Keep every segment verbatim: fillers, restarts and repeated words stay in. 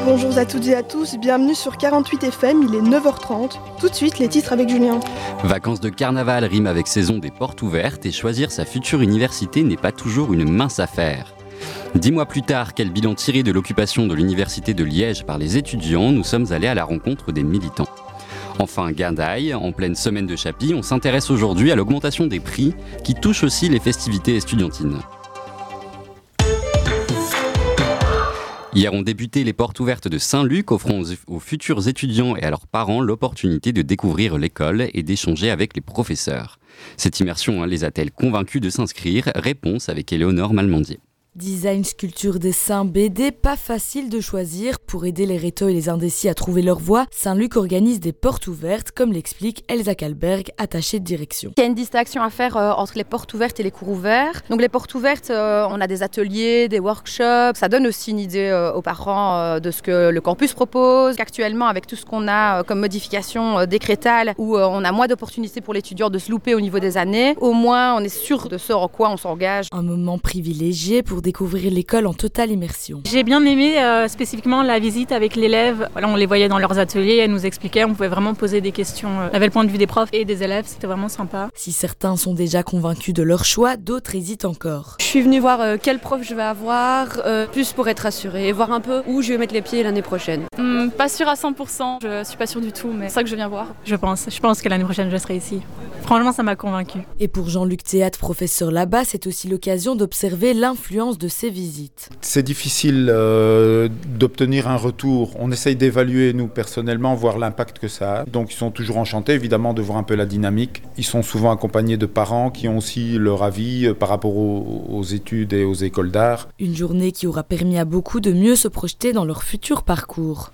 Bonjour à toutes et à tous, bienvenue sur quarante-huit F M, il est neuf heures trente. Tout de suite, les titres avec Julien. Vacances de carnaval rime avec saison des portes ouvertes et choisir sa future université n'est pas toujours une mince affaire. Dix mois plus tard, quel bilan tiré de l'occupation de l'université de Liège par les étudiants, nous sommes allés à la rencontre des militants. Enfin, gain d'ail, en pleine semaine de Chapi, on s'intéresse aujourd'hui à l'augmentation des prix qui touche aussi les festivités estudiantines. Hier ont débuté les portes ouvertes de Saint-Luc, offrant aux, aux futurs étudiants et à leurs parents l'opportunité de découvrir l'école et d'échanger avec les professeurs. Cette immersion hein, les a-t-elle convaincus de s'inscrire ? Réponse avec Éléonore Malmandier. Design, sculpture, dessin, B D, pas facile de choisir. Pour aider les rétos et les indécis à trouver leur voie, Saint-Luc organise des portes ouvertes, comme l'explique Elsa Kalberg, attachée de direction. Il y a une distinction à faire euh, entre les portes ouvertes et les cours ouverts. Donc les portes ouvertes, euh, on a des ateliers, des workshops. Ça donne aussi une idée euh, aux parents euh, de ce que le campus propose. Actuellement, avec tout ce qu'on a euh, comme modification euh, décrétale, où euh, on a moins d'opportunités pour l'étudiant de se louper au niveau des années, au moins on est sûr de ce en quoi on s'engage. Un moment privilégié pour découvrir l'école en totale immersion. J'ai bien aimé euh, spécifiquement la visite avec l'élève. Voilà, on les voyait dans leurs ateliers, elles nous expliquaient, on pouvait vraiment poser des questions. On avait le point de vue des profs et des élèves, c'était vraiment sympa. Si certains sont déjà convaincus de leur choix, d'autres hésitent encore. Je suis venue voir euh, quel prof je vais avoir, euh, plus pour être rassurée et voir un peu où je vais mettre les pieds l'année prochaine. Hum, pas sûre à cent pour cent, je suis pas sûre du tout, mais c'est ça que je viens voir. Je pense, je pense que l'année prochaine je serai ici. Franchement, ça m'a convaincue. Et pour Jean-Luc Théâtre, professeur là-bas, c'est aussi l'occasion d'observer l'influence de ces visites. C'est difficile euh, d'obtenir un retour. On essaye d'évaluer, nous, personnellement, voir l'impact que ça a. Donc, ils sont toujours enchantés, évidemment, de voir un peu la dynamique. Ils sont souvent accompagnés de parents qui ont aussi leur avis par rapport aux, aux études et aux écoles d'art. Une journée qui aura permis à beaucoup de mieux se projeter dans leur futur parcours.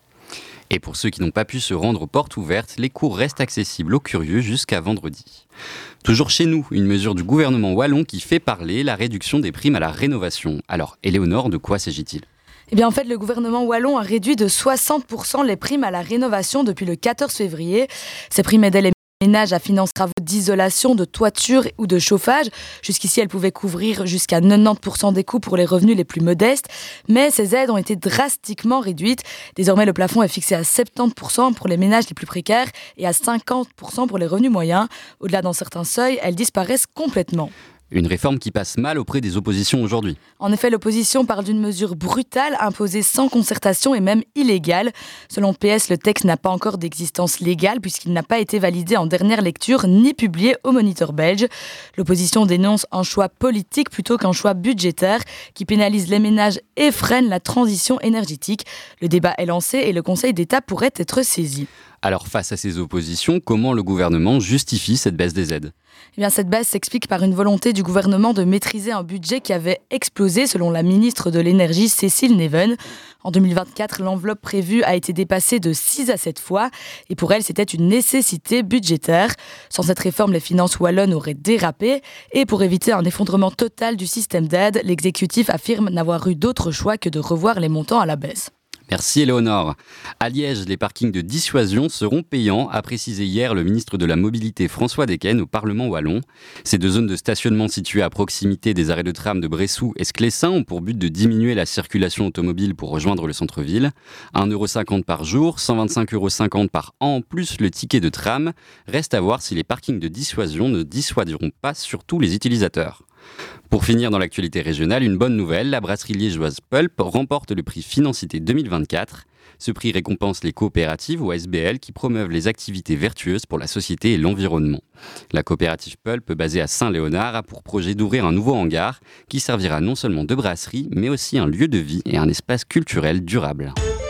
Et pour ceux qui n'ont pas pu se rendre aux portes ouvertes, les cours restent accessibles aux curieux jusqu'à vendredi. Toujours chez nous, une mesure du gouvernement wallon qui fait parler, la réduction des primes à la rénovation. Alors, Éléonore, de quoi s'agit-il ? Eh bien, en fait, le gouvernement wallon a réduit de soixante pour cent les primes à la rénovation depuis le quatorze février. Ces primes aidaient les ménages à financer travaux d'isolation, de toiture ou de chauffage. Jusqu'ici, elles pouvaient couvrir jusqu'à quatre-vingt-dix pour cent des coûts pour les revenus les plus modestes. Mais ces aides ont été drastiquement réduites. Désormais, le plafond est fixé à soixante-dix pour cent pour les ménages les plus précaires et à cinquante pour cent pour les revenus moyens. Au-delà d'un certain seuil, elles disparaissent complètement. Une réforme qui passe mal auprès des oppositions aujourd'hui. En effet, l'opposition parle d'une mesure brutale, imposée sans concertation et même illégale. Selon P S, le texte n'a pas encore d'existence légale puisqu'il n'a pas été validé en dernière lecture ni publié au Moniteur belge. L'opposition dénonce un choix politique plutôt qu'un choix budgétaire qui pénalise les ménages et freine la transition énergétique. Le débat est lancé et le Conseil d'État pourrait être saisi. Alors face à ces oppositions, comment le gouvernement justifie cette baisse des aides ? Eh bien, cette baisse s'explique par une volonté du gouvernement de maîtriser un budget qui avait explosé selon la ministre de l'Énergie Cécile Neven. En deux mille vingt-quatre, l'enveloppe prévue a été dépassée de six à sept fois et pour elle, c'était une nécessité budgétaire. Sans cette réforme, les finances wallonnes auraient dérapé et pour éviter un effondrement total du système d'aide, l'exécutif affirme n'avoir eu d'autre choix que de revoir les montants à la baisse. Merci Éléonore. À Liège, les parkings de dissuasion seront payants, a précisé hier le ministre de la Mobilité François Dequesne au Parlement wallon. Ces deux zones de stationnement situées à proximité des arrêts de tram de Bressou et Sclessin ont pour but de diminuer la circulation automobile pour rejoindre le centre-ville. un euro cinquante par jour, cent vingt-cinq euros cinquante par an, plus le ticket de tram. Reste à voir si les parkings de dissuasion ne dissuaderont pas surtout les utilisateurs. Pour finir dans l'actualité régionale, une bonne nouvelle, la brasserie liégeoise Pulp remporte le prix Financité deux mille vingt-quatre. Ce prix récompense les coopératives ou S B L qui promeuvent les activités vertueuses pour la société et l'environnement. La coopérative Pulp, basée à Saint-Léonard, a pour projet d'ouvrir un nouveau hangar qui servira non seulement de brasserie, mais aussi un lieu de vie et un espace culturel durable.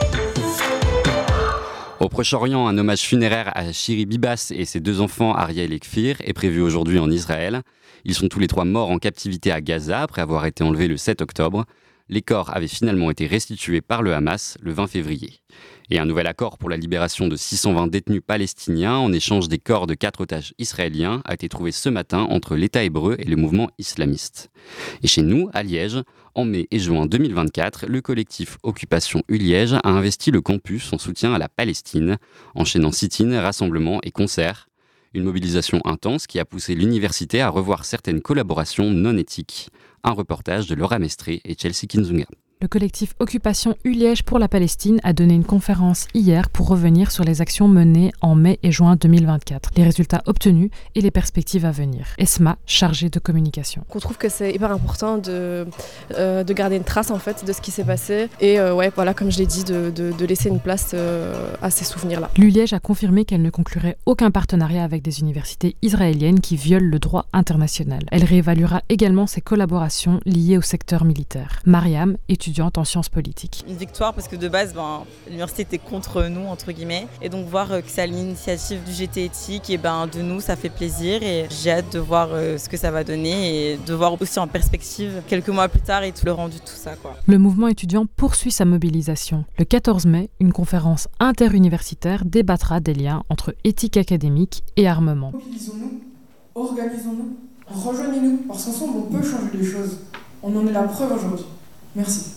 Au Proche-Orient, un hommage funéraire à Shiri Bibas et ses deux enfants, Ariel et Kfir, est prévu aujourd'hui en Israël. Ils sont tous les trois morts en captivité à Gaza après avoir été enlevés le sept octobre. Les corps avaient finalement été restitués par le Hamas le vingt février. Et un nouvel accord pour la libération de six cent vingt détenus palestiniens en échange des corps de quatre otages israéliens a été trouvé ce matin entre l'État hébreu et le mouvement islamiste. Et chez nous, à Liège, en mai et juin deux mille vingt-quatre, le collectif Occupation U-Liège a investi le campus en soutien à la Palestine, enchaînant sit-in, rassemblements et concerts. Une mobilisation intense qui a poussé l'université à revoir certaines collaborations non éthiques. Un reportage de Laura Mestré et Chelsea Kinzunga. Le collectif Occupation U-Liège pour la Palestine a donné une conférence hier pour revenir sur les actions menées en mai et juin deux mille vingt-quatre, les résultats obtenus et les perspectives à venir. Esma, chargée de communication. On trouve que c'est hyper important de, euh, de garder une trace en fait de ce qui s'est passé et euh, ouais, voilà, comme je l'ai dit, de, de, de laisser une place euh, à ces souvenirs-là. L'U-Liège a confirmé qu'elle ne conclurait aucun partenariat avec des universités israéliennes qui violent le droit international. Elle réévaluera également ses collaborations liées au secteur militaire. Mariam, étudiante en sciences politiques. Une victoire parce que de base, ben, l'université était contre nous, entre guillemets. Et donc voir que c'est à l'initiative du G T éthique, et ben, de nous, ça fait plaisir. Et j'ai hâte de voir euh, ce que ça va donner et de voir aussi en perspective, quelques mois plus tard, et tout le rendu de tout ça, quoi. Le mouvement étudiant poursuit sa mobilisation. Le quatorze mai, une conférence interuniversitaire débattra des liens entre éthique académique et armement. Mobilisons-nous, organisons-nous, rejoignez-nous, parce qu'ensemble, on peut changer les choses. On en est la preuve aujourd'hui. Merci.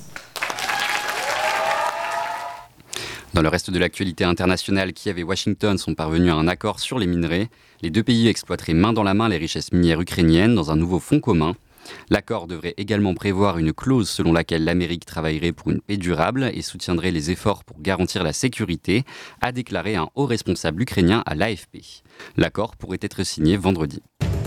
Dans le reste de l'actualité internationale, Kiev et Washington sont parvenus à un accord sur les minerais. Les deux pays exploiteraient main dans la main les richesses minières ukrainiennes dans un nouveau fonds commun. L'accord devrait également prévoir une clause selon laquelle l'Amérique travaillerait pour une paix durable et soutiendrait les efforts pour garantir la sécurité, a déclaré un haut responsable ukrainien à l'A F P. L'accord pourrait être signé vendredi.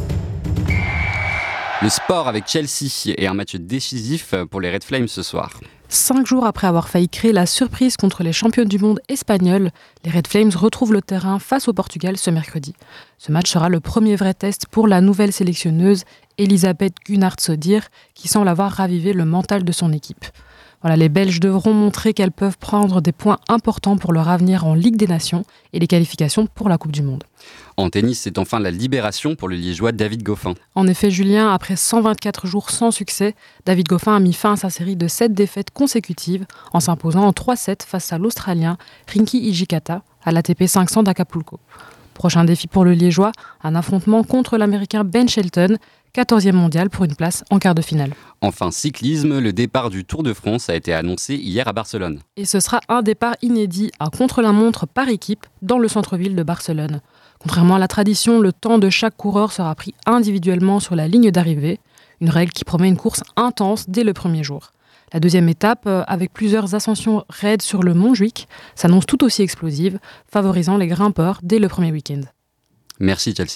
Le sport avec Chelsea et un match décisif pour les Red Flames ce soir. Cinq jours après avoir failli créer la surprise contre les championnes du monde espagnols, les Red Flames retrouvent le terrain face au Portugal ce mercredi. Ce match sera le premier vrai test pour la nouvelle sélectionneuse Elisabeth Gunnarsdottir, qui semble avoir ravivé le mental de son équipe. Voilà, les Belges devront montrer qu'elles peuvent prendre des points importants pour leur avenir en Ligue des Nations et les qualifications pour la Coupe du Monde. En tennis, c'est enfin la libération pour le Liégeois David Goffin. En effet, Julien, après cent vingt-quatre jours sans succès, David Goffin a mis fin à sa série de sept défaites consécutives en s'imposant en trois sept face à l'Australien Rinky Hijikata à l'A T P cinq cents d'Acapulco. Prochain défi pour le Liégeois, un affrontement contre l'Américain Ben Shelton, quatorzième mondial pour une place en quart de finale. Enfin, cyclisme, le départ du Tour de France a été annoncé hier à Barcelone. Et ce sera un départ inédit à contre-la-montre par équipe dans le centre-ville de Barcelone. Contrairement à la tradition, le temps de chaque coureur sera pris individuellement sur la ligne d'arrivée, une règle qui promet une course intense dès le premier jour. La deuxième étape, avec plusieurs ascensions raides sur le Montjuïc, s'annonce tout aussi explosive, favorisant les grimpeurs dès le premier week-end. Merci Chelsea.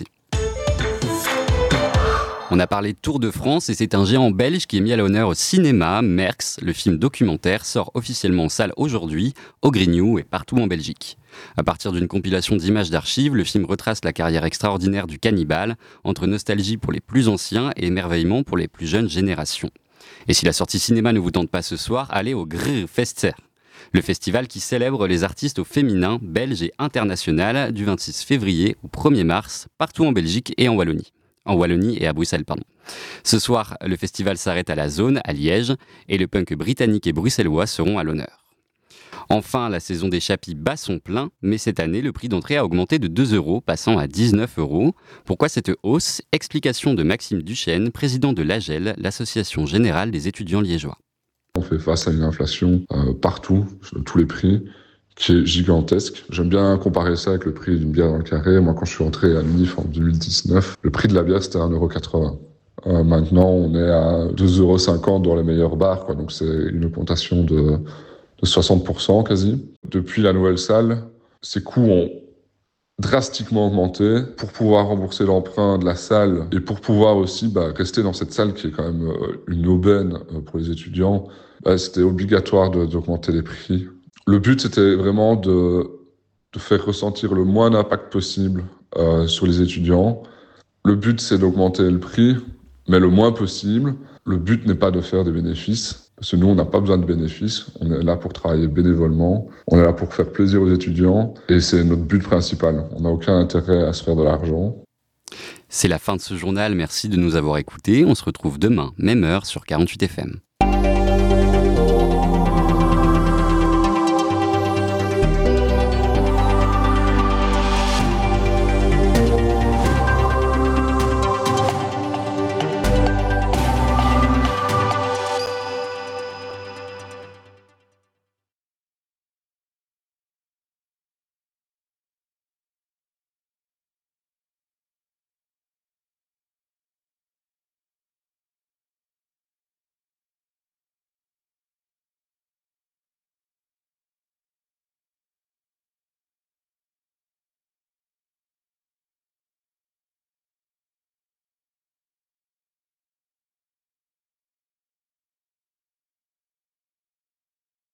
On a parlé Tour de France et c'est un géant belge qui est mis à l'honneur au cinéma. Merckx, le film documentaire, sort officiellement en salle aujourd'hui, au Grignou et partout en Belgique. À partir d'une compilation d'images d'archives, le film retrace la carrière extraordinaire du cannibale, entre nostalgie pour les plus anciens et émerveillement pour les plus jeunes générations. Et si la sortie cinéma ne vous tente pas ce soir, allez au Grrrfester, le festival qui célèbre les artistes au féminin, belge et international, du vingt-six février au premier mars, partout en Belgique et en Wallonie. En Wallonie et à Bruxelles, pardon. Ce soir, le festival s'arrête à la Zone, à Liège, et le punk britannique et bruxellois seront à l'honneur. Enfin, la saison des chapis bat son plein, mais cette année, le prix d'entrée a augmenté de deux euros, passant à dix-neuf euros. Pourquoi cette hausse ? Explication de Maxime Duchesne, président de l'A G E L, l'Association Générale des Étudiants Liégeois. On fait face à une inflation euh, partout, sur tous les prix, qui est gigantesque. J'aime bien comparer ça avec le prix d'une bière dans le carré. Moi, quand je suis entré à l'U N I F en deux mille dix-neuf, le prix de la bière, c'était un euro quatre-vingts. Euh, maintenant, on est à deux euros cinquante dans les meilleurs bars, quoi. Donc c'est une augmentation de, de soixante pour cent quasi. Depuis la nouvelle salle, ces coûts ont drastiquement augmenté pour pouvoir rembourser l'emprunt de la salle et pour pouvoir aussi bah, rester dans cette salle qui est quand même euh, une aubaine euh, pour les étudiants. Bah, c'était obligatoire de, d'augmenter les prix. Le but, c'était vraiment de, de faire ressentir le moins d'impact possible euh, sur les étudiants. Le but, c'est d'augmenter le prix, mais le moins possible. Le but n'est pas de faire des bénéfices, parce que nous, on n'a pas besoin de bénéfices. On est là pour travailler bénévolement. On est là pour faire plaisir aux étudiants, et c'est notre but principal. On n'a aucun intérêt à se faire de l'argent. C'est la fin de ce journal. Merci de nous avoir écoutés. On se retrouve demain, même heure, sur quarante-huit F M.